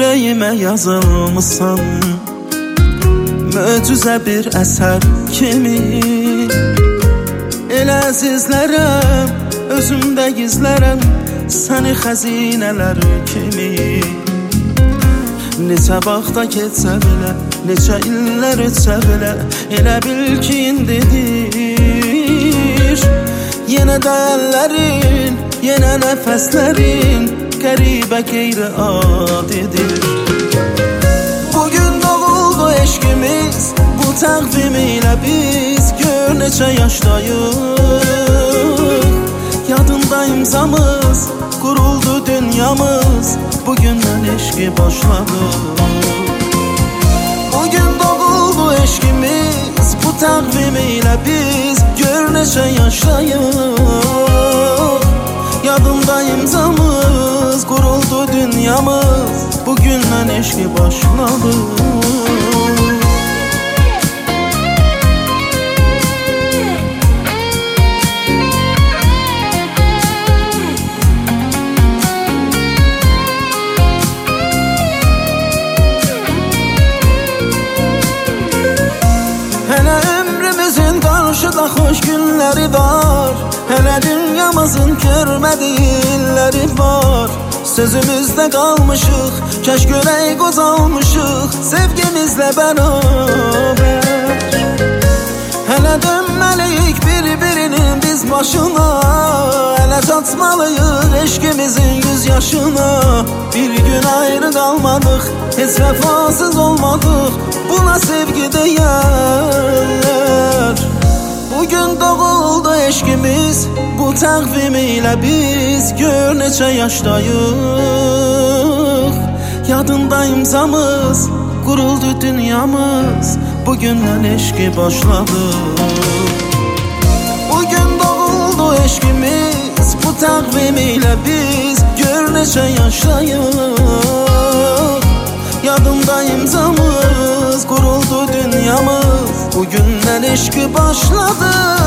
ürəyimə yazılmışsan, möcüzə bir əsər kimi. Elə əzizlərəm, özümdə gizlərəm səni xəzinələr kimi. Neçə vaxta keçsə belə, neçə illər ötsə belə, elə bil ki indidir. Yenə də əllərin, yenə nəfəslərin qəribə qeyri-adidir. Bugün doğuldu eşqimiz, bu təqvim ilə biz gör neçə yaşdayıq. Yadında imzamız, quruldu dünyamız, bugündən eşqi başladı. Bugün doğuldu eşqimiz, bu təqvim ilə biz gör neçə yaşdayıq. Yadında imzamız, quruldu dünyamız, bugündən eşqi başladı. Hələ ömrümüzün qarşıda xoş günləri var, hələ dünyamızın görmədiyi illəri var. Sözümüzdə qalmışıq, kəş görək qozalmışıq sevgimizlə bərabər. Hələ dönməliyik bir-birinin biz başına, hələ çatmalıyıq eşqimizin 100 yaşına. Bir gün ayrı qalmadıq, heç vəfasız olmadıq, buna sevgi deyərlər. Bugün doğuldu eşqimiz, bu təqvim ilə biz gör neçə yaşdayıq. Yadında imzamız, quruldu dünyamız, bugündən eşqi başladı. Bugün doğuldu eşqimiz, bu təqvim ilə biz gör neçə yaşdayıq. Yadında imzamız, quruldu dünyamız, bugündən eşqi başladı.